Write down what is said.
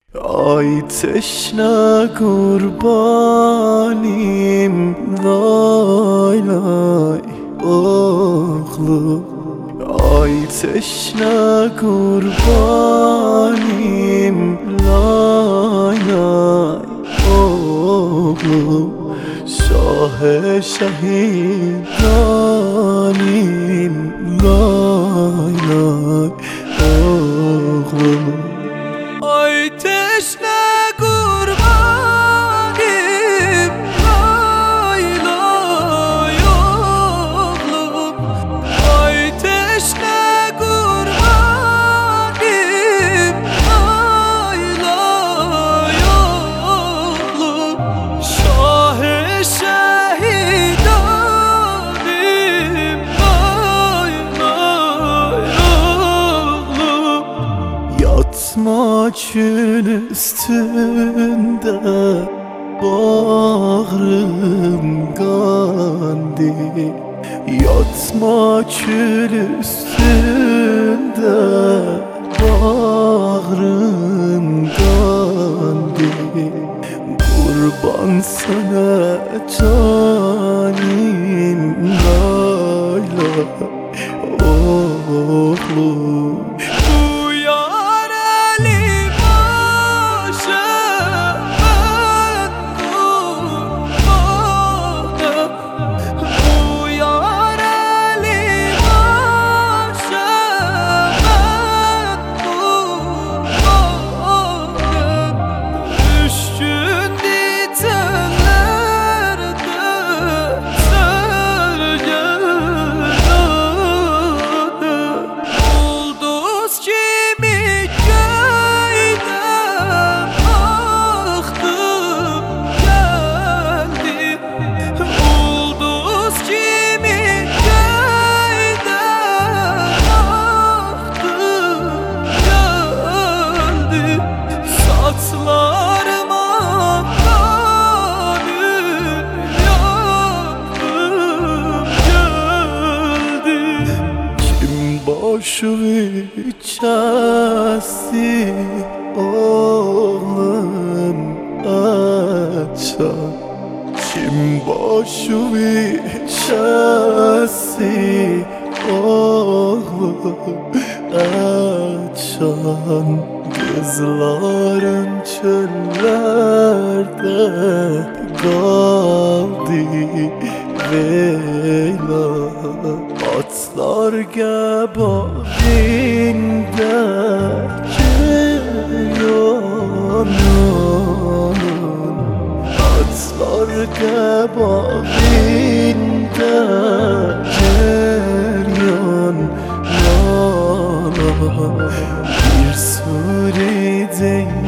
Ay teşne kurbanım, lay lay oğlum. Ay teşne kurbanım, lay lay oğlum. Şah-ı şehidanim, lay lay oğlum. Ay teşne kurbanım, lay lay oğlum. Ay teşne kurbanım, lay lay oğlum. Şah-ı şehidanim, lay lay oğlum. Yatma çöl üstünde, bağrım kandı. Yatma çöl üstünde, bağrım kandı. Kurban sana canim, lay lay oğlum. Boşu içesi oğlum açan. Kim boşu içesi oğlum açan. Kızların çöllerde kaldı vela. Atlar gebalinde ceryan. Atlar gebalinde ceryan. Bir sure değil